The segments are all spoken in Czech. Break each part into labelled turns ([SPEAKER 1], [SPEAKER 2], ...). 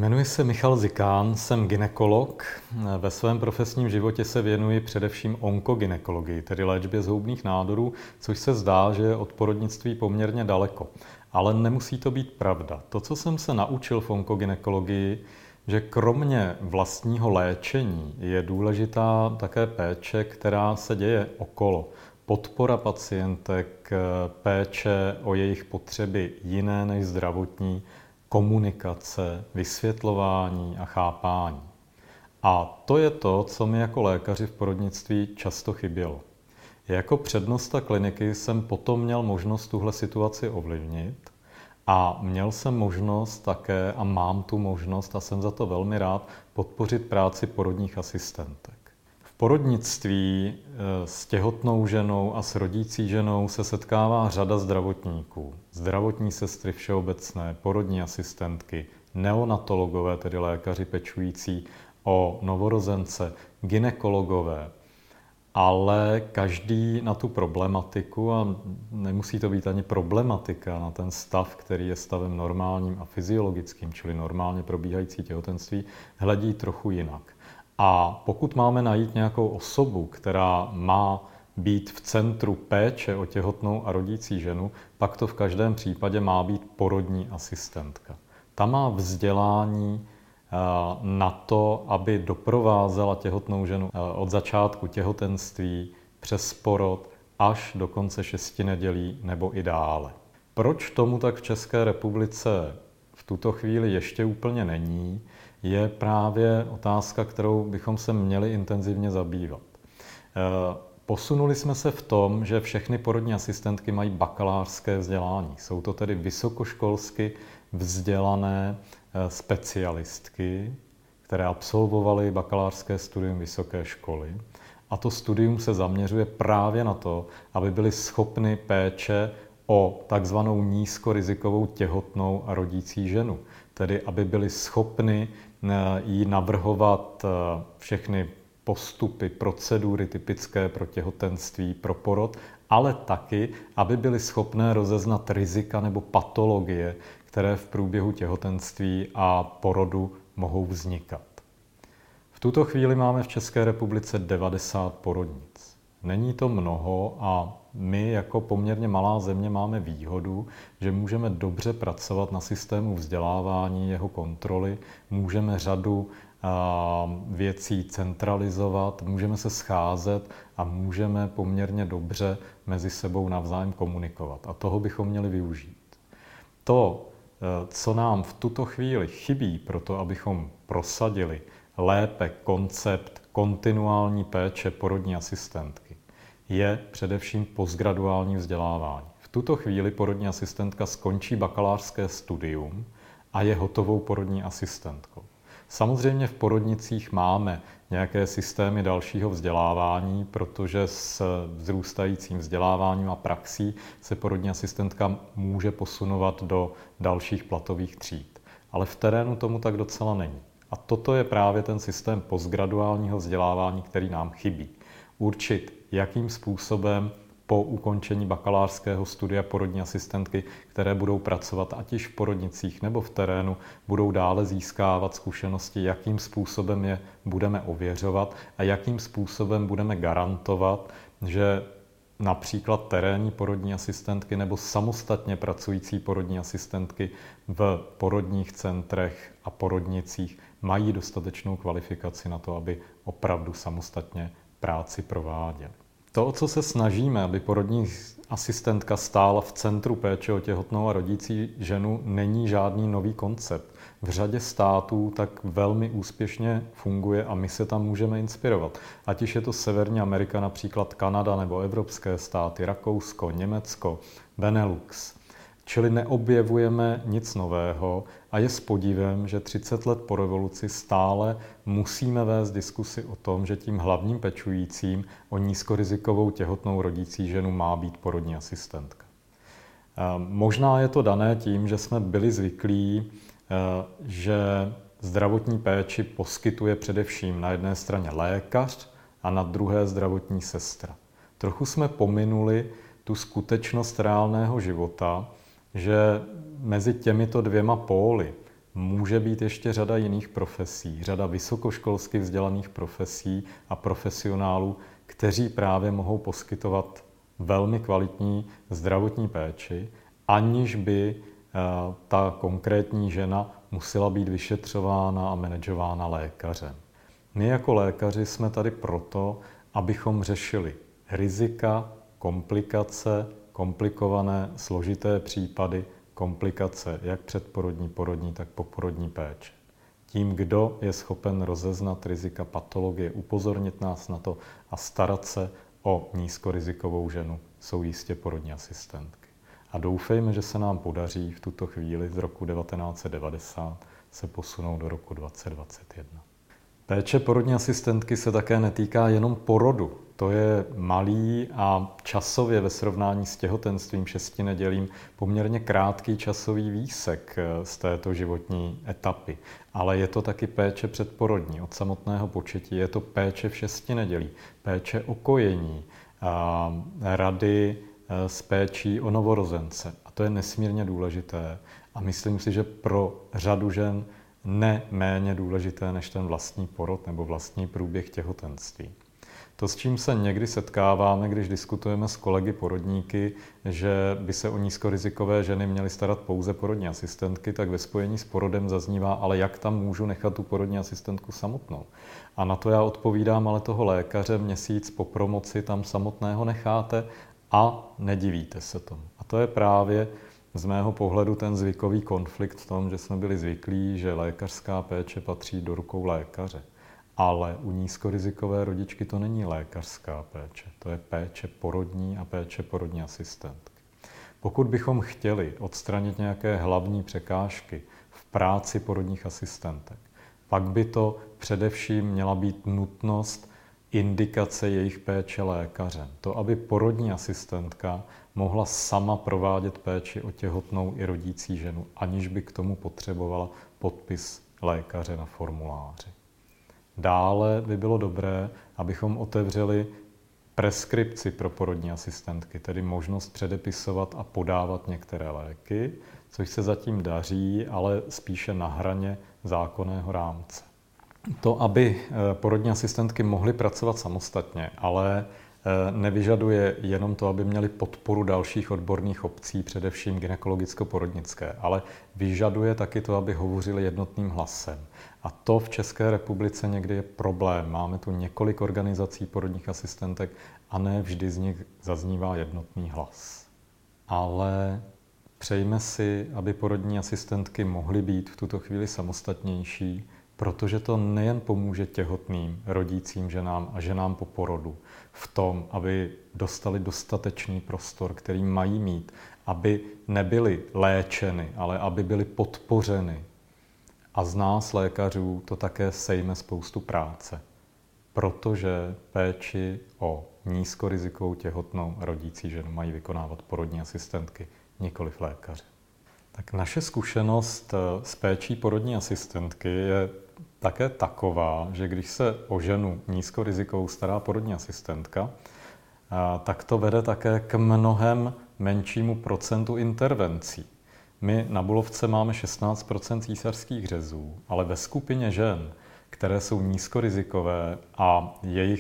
[SPEAKER 1] Jmenuji se Michal Zikán, jsem gynekolog. Ve svém profesním životě se věnuji především onkogynekologii, tedy léčbě zhoubných nádorů, což se zdá, že je od porodnictví poměrně daleko. Ale nemusí to být pravda. To, co jsem se naučil v onkogynekologii, že kromě vlastního léčení je důležitá také péče, která se děje okolo. Podpora pacientek, péče o jejich potřeby jiné než zdravotní, komunikace, vysvětlování a chápání. A to je to, co mi jako lékaři v porodnictví často chybělo. Jako přednosta kliniky jsem potom měl možnost tuhle situaci ovlivnit a měl jsem možnost také, a mám tu možnost, a jsem za to velmi rád, podpořit práci porodních asistentek. V porodnictví s těhotnou ženou a s rodící ženou se setkává řada zdravotníků. Zdravotní sestry všeobecné, porodní asistentky, neonatologové, tedy lékaři pečující o novorozence, gynekologové. Ale každý na tu problematiku, a nemusí to být ani problematika, na ten stav, který je stavem normálním a fyziologickým, čili normálně probíhající těhotenství, hledí trochu jinak. A pokud máme najít nějakou osobu, která má být v centru péče o těhotnou a rodící ženu, pak to v každém případě má být porodní asistentka. Ta má vzdělání na to, aby doprovázela těhotnou ženu od začátku těhotenství přes porod až do konce 6 nedělí nebo i dále. Proč tomu tak v České republice v tuto chvíli ještě úplně není, je právě otázka, kterou bychom se měli intenzivně zabývat. Posunuli jsme se v tom, že všechny porodní asistentky mají bakalářské vzdělání. Jsou to tedy vysokoškolsky vzdělané specialistky, které absolvovaly bakalářské studium vysoké školy. A to studium se zaměřuje právě na to, aby byly schopny péče o takzvanou nízkorizikovou těhotnou a rodící ženu. Tedy aby byly schopny jí navrhovat všechny postupy, procedury typické pro těhotenství, pro porod, ale taky, aby byly schopné rozeznat rizika nebo patologie, které v průběhu těhotenství a porodu mohou vznikat. V tuto chvíli máme v České republice 90 porodnic. Není to mnoho a my jako poměrně malá země máme výhodu, že můžeme dobře pracovat na systému vzdělávání, jeho kontroly, můžeme řadu věcí centralizovat, můžeme se scházet a můžeme poměrně dobře mezi sebou navzájem komunikovat. A toho bychom měli využít. To, co nám v tuto chvíli chybí pro to, abychom prosadili lépe koncept kontinuální péče porodní asistentky, je především postgraduální vzdělávání. V tuto chvíli porodní asistentka skončí bakalářské studium a je hotovou porodní asistentkou. Samozřejmě v porodnicích máme nějaké systémy dalšího vzdělávání, protože s vzrůstajícím vzděláváním a praxí se porodní asistentka může posunovat do dalších platových tříd. Ale v terénu tomu tak docela není. A toto je právě ten systém postgraduálního vzdělávání, který nám chybí. Určit, jakým způsobem po ukončení bakalářského studia porodní asistentky, které budou pracovat ať již v porodnicích nebo v terénu, budou dále získávat zkušenosti, jakým způsobem je budeme ověřovat a jakým způsobem budeme garantovat, že například terénní porodní asistentky nebo samostatně pracující porodní asistentky v porodních centrech a porodnicích mají dostatečnou kvalifikaci na to, aby opravdu samostatně práci prováděli. To, o co se snažíme, aby porodní asistentka stála v centru péče o těhotnou a rodící ženu, není žádný nový koncept. V řadě států tak velmi úspěšně funguje a my se tam můžeme inspirovat. Ať už je to Severní Amerika, například Kanada nebo evropské státy, Rakousko, Německo, Benelux. Čili neobjevujeme nic nového a je s podivem, že 30 let po revoluci stále musíme vést diskusi o tom, že tím hlavním pečujícím o nízkorizikovou těhotnou rodící ženu má být porodní asistentka. Možná je to dané tím, že jsme byli zvyklí, že zdravotní péči poskytuje především na jedné straně lékař a na druhé zdravotní sestra. Trochu jsme pominuli tu skutečnost reálného života, že mezi těmito dvěma póly může být ještě řada jiných profesí, řada vysokoškolsky vzdělaných profesí a profesionálů, kteří právě mohou poskytovat velmi kvalitní zdravotní péči, aniž by ta konkrétní žena musela být vyšetřována a manažována lékařem. My jako lékaři jsme tady proto, abychom řešili rizika, komplikace, komplikované, složité případy, komplikace jak předporodní, porodní, tak poporodní péče. Tím, kdo je schopen rozeznat rizika patologie, upozornit nás na to a starat se o nízkorizikovou ženu, jsou jistě porodní asistentky. A doufejme, že se nám podaří v tuto chvíli z roku 1990 se posunout do roku 2021. Péče porodní asistentky se také netýká jenom porodu. To je malý a časově ve srovnání s těhotenstvím 6 nedělím poměrně krátký časový výsek z této životní etapy. Ale je to taky péče předporodní. Od samotného početí je to péče v 6 nedělí, péče o kojení, rady s péčí o novorozence. A to je nesmírně důležité. A myslím si, že pro řadu žen neméně důležité než ten vlastní porod nebo vlastní průběh těhotenství. To, s čím se někdy setkáváme, když diskutujeme s kolegy porodníky, že by se o nízkorizikové ženy měly starat pouze porodní asistentky, tak ve spojení s porodem zaznívá, ale jak tam můžu nechat tu porodní asistentku samotnou? A na to já odpovídám, ale toho lékaře měsíc po promoci tam samotného necháte a nedivíte se tomu. A to je právě z mého pohledu ten zvykový konflikt v tom, že jsme byli zvyklí, že lékařská péče patří do rukou lékaře. Ale u nízkorizikové rodičky to není lékařská péče, to je péče porodní a péče porodní asistentky. Pokud bychom chtěli odstranit nějaké hlavní překážky v práci porodních asistentek, pak by to především měla být nutnost indikace jejich péče lékařem. To, aby porodní asistentka mohla sama provádět péči o těhotnou i rodící ženu, aniž by k tomu potřebovala podpis lékaře na formuláři. Dále by bylo dobré, abychom otevřeli preskripci pro porodní asistentky, tedy možnost předepisovat a podávat některé léky, což se zatím daří, ale spíše na hraně zákonného rámce. To, aby porodní asistentky mohly pracovat samostatně, ale nevyžaduje jenom to, aby měli podporu dalších odborných obcí, především gynekologicko-porodnické, ale vyžaduje taky to, aby hovořili jednotným hlasem. A to v České republice někdy je problém. Máme tu několik organizací porodních asistentek a ne vždy z nich zaznívá jednotný hlas. Ale přejme si, aby porodní asistentky mohly být v tuto chvíli samostatnější, protože to nejen pomůže těhotným, rodícím ženám a ženám po porodu v tom, aby dostali dostatečný prostor, který mají mít, aby nebyly léčeny, ale aby byly podpořeny. A z nás, lékařů, to také sejme spoustu práce, protože péči o nízkorizikovou těhotnou rodící ženu mají vykonávat porodní asistentky, nikoliv lékaři. Tak naše zkušenost s péčí porodní asistentky je také taková, že když se o ženu nízkorizikovou stará porodní asistentka, tak to vede také k mnohem menšímu procentu intervencí. My na Bulovce máme 16% císařských řezů, ale ve skupině žen, které jsou nízkorizikové a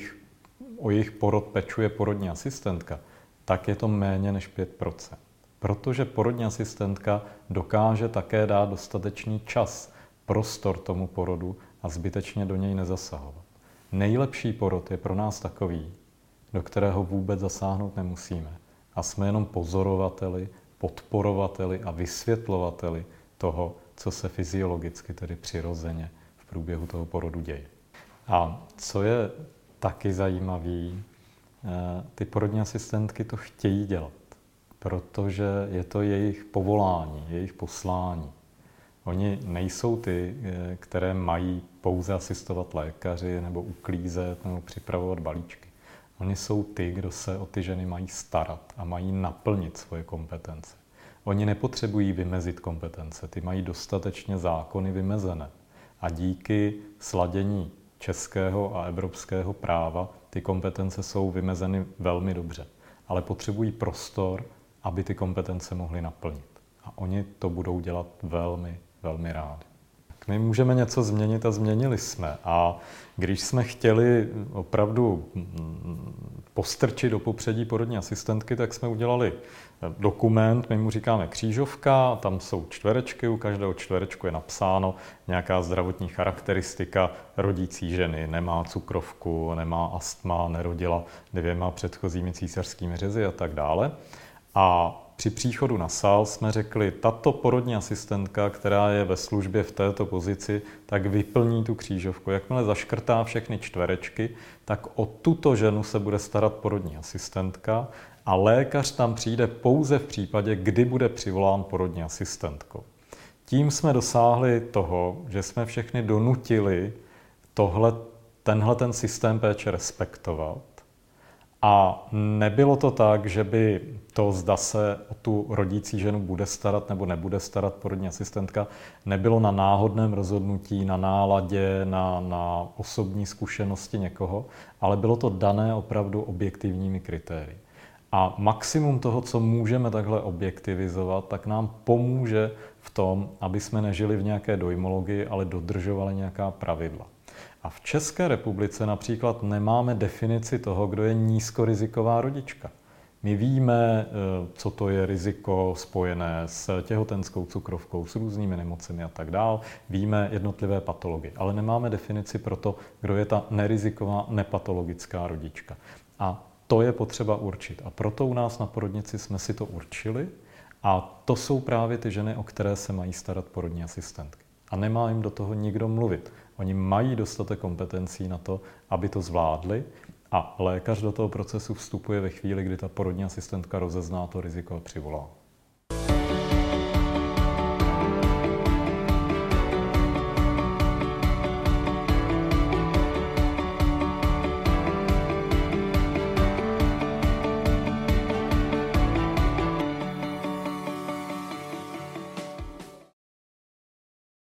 [SPEAKER 1] o jejich porod pečuje porodní asistentka, tak je to méně než 5%. Protože porodní asistentka dokáže také dát dostatečný čas, prostor tomu porodu a zbytečně do něj nezasahovat. Nejlepší porod je pro nás takový, do kterého vůbec zasáhnout nemusíme. A jsme jenom pozorovateli, podporovateli a vysvětlovateli toho, co se fyziologicky, tedy přirozeně v průběhu toho porodu děje. A co je taky zajímavé, ty porodní asistentky to chtějí dělat, protože je to jejich povolání, jejich poslání. Oni nejsou ty, které mají pouze asistovat lékaři nebo uklízet nebo připravovat balíčky. Oni jsou ty, kdo se o ty ženy mají starat a mají naplnit svoje kompetence. Oni nepotřebují vymezit kompetence, ty mají dostatečně zákony vymezené. A díky sladění českého a evropského práva ty kompetence jsou vymezeny velmi dobře. Ale potřebují prostor, aby ty kompetence mohly naplnit. A oni to budou dělat velmi, velmi rádi. tak my můžeme něco změnit a změnili jsme. A když jsme chtěli opravdu postrčit do popředí porodní asistentky, tak jsme udělali dokument, my mu říkáme křížovka, tam jsou čtverečky, u každého čtverečku je napsáno nějaká zdravotní charakteristika rodící ženy. Nemá cukrovku, nemá astma, nerodila 2 předchozími císařskými řezy a tak dále. A při příchodu na sál jsme řekli, tato porodní asistentka, která je ve službě v této pozici, tak vyplní tu křížovku. Jakmile zaškrtá všechny čtverečky, tak o tuto ženu se bude starat porodní asistentka a lékař tam přijde pouze v případě, kdy bude přivolán porodní asistentkou. Tím jsme dosáhli toho, že jsme všechny donutili tenhle systém péče respektovat. A nebylo to tak, že by to, zda se o tu rodící ženu bude starat nebo nebude starat porodní asistentka, nebylo na náhodném rozhodnutí, na náladě, na osobní zkušenosti někoho, ale bylo to dané opravdu objektivními kritérii. A maximum toho, co můžeme takhle objektivizovat, tak nám pomůže v tom, aby jsme nežili v nějaké dojmologii, ale dodržovali nějaká pravidla. A v České republice například nemáme definici toho, kdo je nízkoriziková rodička. My víme, co to je riziko spojené s těhotenskou cukrovkou, s různými nemocemi a tak dál. Víme jednotlivé patologie, ale nemáme definici pro to, kdo je ta neriziková, nepatologická rodička. A to je potřeba určit. A proto u nás na porodnici jsme si to určili. A to jsou právě ty ženy, o které se mají starat porodní asistentky. A nemá jim do toho nikdo mluvit. Oni mají dostatek kompetencí na to, aby to zvládli, a lékař do toho procesu vstupuje ve chvíli, kdy ta porodní asistentka rozezná to riziko a přivolá.